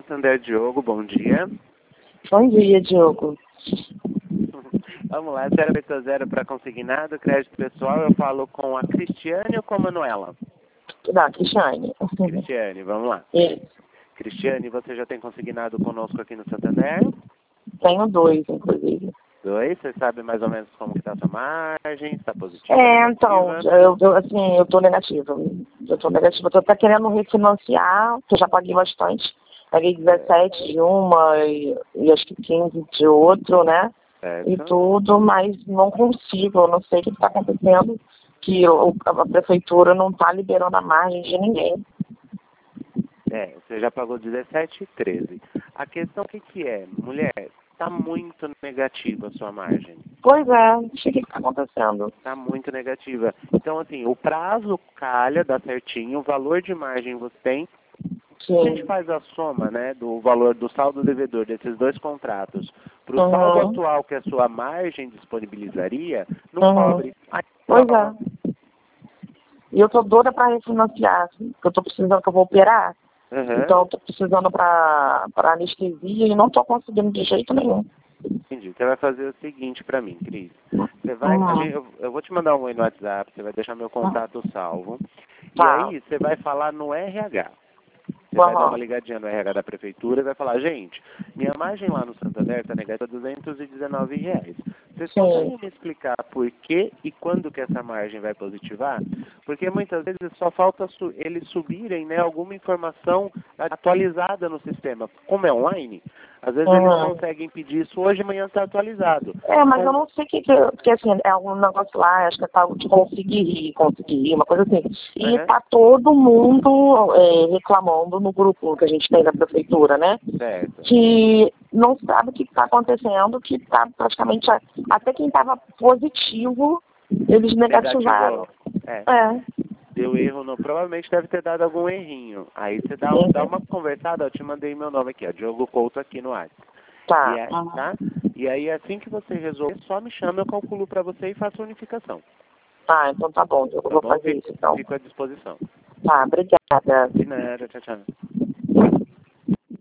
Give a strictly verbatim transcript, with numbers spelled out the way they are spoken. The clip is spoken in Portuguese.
Santander, Diogo, bom dia. Bom dia, Diogo. Vamos lá, zero oito zero para consignado, crédito pessoal, eu falo com a Cristiane ou com a Manuela? Da Cristiane. Cristiane, vamos lá. Isso. Cristiane, você já tem consignado conosco aqui no Santander? Tenho dois, inclusive. Dois, você sabe mais ou menos como que está a sua margem, está positiva, É, negativa? então, eu, eu, assim, eu tô negativa. Eu tô negativa. Eu tô até querendo refinanciar, que eu já paguei bastante. Paguei dezessete de uma e, e acho que quinze de outro, né? Certo. E tudo, mas não consigo, eu não sei o que está acontecendo, que o, a prefeitura não está liberando a margem de ninguém. É, você já pagou dezessete e treze. A questão o que que é? Mulher, está muito negativa a sua margem. Pois é, não sei o que está acontecendo. Está muito negativa. Então, assim, o prazo calha, dá certinho, o valor de margem você tem. Sim. A gente faz a soma, né, do valor do saldo devedor desses dois contratos para o Uhum. saldo atual que a sua margem disponibilizaria, não Uhum. cobre. Aí, Pois é. E eu tô doida para refinanciar, assim, porque eu tô precisando, que eu vou operar. Uhum. Então eu tô precisando para para anestesia e não tô conseguindo de jeito nenhum. Entendi. Você vai fazer o seguinte para mim, Cris. Você vai, a Uhum. gente- eu, eu vou te mandar um oi no WhatsApp, você vai deixar meu contato salvo. E Tá. aí você vai falar no R H. Você vai dar Uhum. uma ligadinha no R H da prefeitura e vai falar, gente, minha margem lá no Santander está negativa duzentos e dezenove reais. Vocês Sim. conseguem me explicar por que e quando que essa margem vai positivar? Porque muitas vezes só falta su eles subirem, né, alguma informação atualizada no sistema. Como é online, às vezes eles Uhum. conseguem pedir isso hoje, amanhã está atualizado. É, mas Com... eu não sei o que, que porque assim, é algum negócio lá, acho que é tal de conseguir rir, conseguir rir, uma coisa assim. E Uhum. tá todo mundo é, reclamando no grupo que a gente tem da prefeitura, né? Certo. Que não sabe o que está acontecendo, que tá praticamente, a- até quem estava positivo, eles negativaram. É. É. Deu erro, no, provavelmente deve ter dado algum errinho. Aí você dá, um, dá uma conversada, eu te mandei meu nome aqui, ó, Diogo Couto aqui no WhatsApp. Tá. E aí, Uhum. tá? E aí assim que você resolver, só me chama, eu calculo para você e faço a unificação. Tá, então tá bom, eu Tá vou bom? fazer Fico, isso então. fico à disposição. Tá, obrigada. De nada, tchau, tchau.